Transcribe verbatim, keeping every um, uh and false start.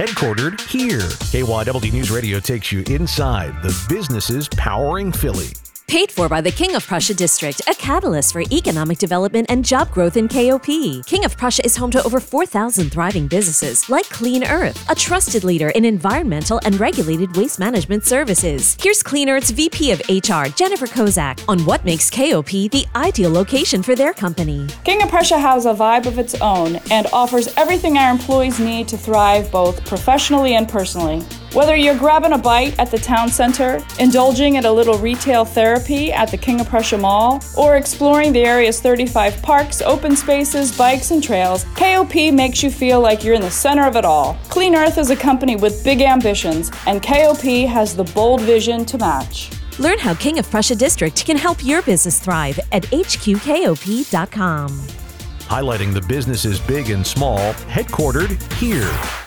headquartered here. K Y W News Radio takes you inside the businesses powering Philly. Paid for by the King of Prussia District, a catalyst for economic development and job growth in K O P. King of Prussia is home to over four thousand thriving businesses like Clean Earth, a trusted leader in environmental and regulated waste management services. Here's Clean Earth's V P of H R, Jennifer Kozak, on what makes K O P the ideal location for their company. King of Prussia has a vibe of its own and offers everything our employees need to thrive both professionally and personally. Whether you're grabbing a bite at the town center, indulging in a little retail therapy at the King of Prussia Mall, or exploring the area's thirty-five parks, open spaces, bikes, and trails, K O P makes you feel like you're in the center of it all. Clean Earth is a company with big ambitions, and K O P has the bold vision to match. Learn how King of Prussia District can help your business thrive at H Q K O P dot com. Highlighting the businesses big and small, headquartered here.